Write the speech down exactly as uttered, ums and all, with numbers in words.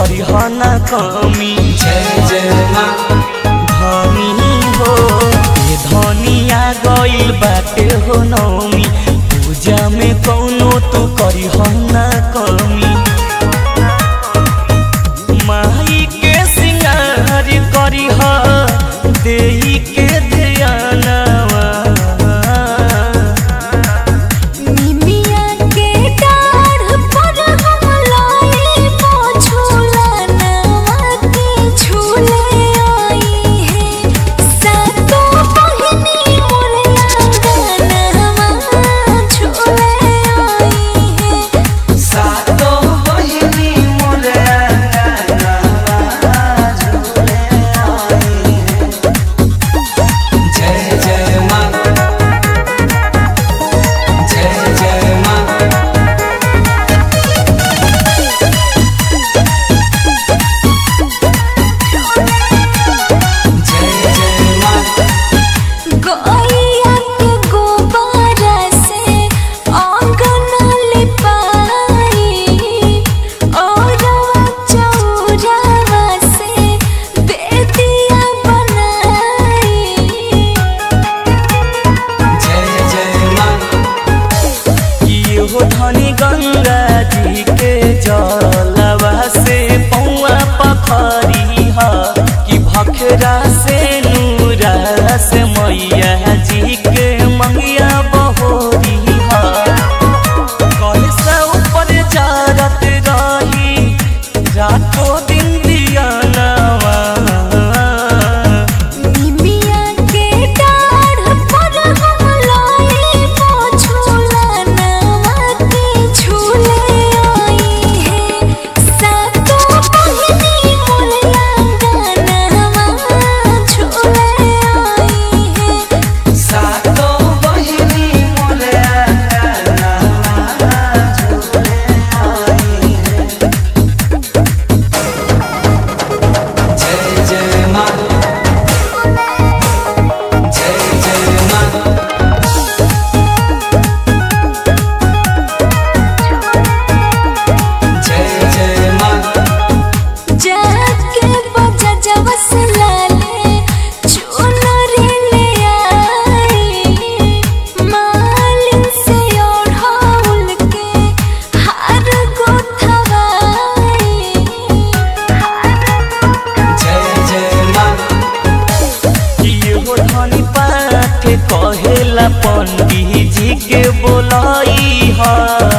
करी ना कमी। जय जय माँ धनी हो ये धनिया गइल बाटे हो नौमी, पूजा में कौनो तू करी ना कमी। माई के सिंगार करी देही के ध्यानवा, निमिया के डाढ़ पर हम लाई पोछुला नवा के झूले आई है। सातो बहिनी मोरे आंगनवा झूले आई है। सातो बहिनी मोरे आंगनवा झूले आई है। जय जय माँ जय जय माँ जय जय माँ गैया के गोबरा से आंगन लिपाई, और चौरावा से बेदिया बनाई। जय जय माँ ये हो धनी गंगा जी के जलवा से पौआ पखरी हा, कि भखरा से नूरा से मैया जी के मंगिया बहोरी हा। कल से ऊपर जारत रही रातों दिन दिया नवा, निमिया के डाढ़ पर हम लाई पोछुला नवा के झूले आई है। सातो बहिनी मोरे आंगनवा झूले आई है। सातो बहिनी मोरे आंगनवा झूले आई है। जय जय माँ जय जय माँ जय जय माँ जाके बजा जवस लाले चुनरी ले आई, मालिन से ओढ़ाउल के हार गोथवाई। जय जय माँ ये हो धनी पाठ कहेला पंडित जी के बोलाई हा।